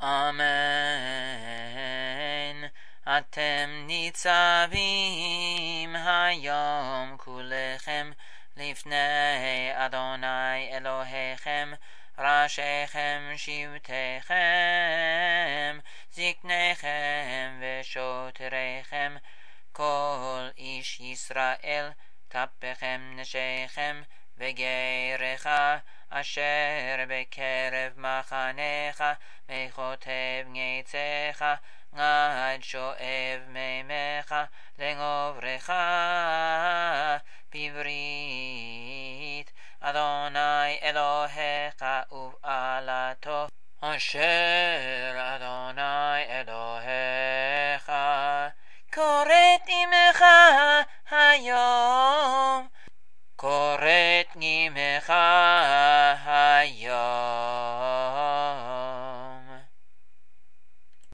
אמן. אתם ניצבים היום כולכם לפני אדוני אלוהיכם, ראשיכם שבטיכם, זקניכם ושוטריכם, כל איש ישראל, טפכם נשיכם, וגרך אשר בקרב מחניך, מחוטב ניצך, עד שואב מימיך, לגוברך בברית אדוני אלוהיך ובעלתו, אשר אדוני אלוהיך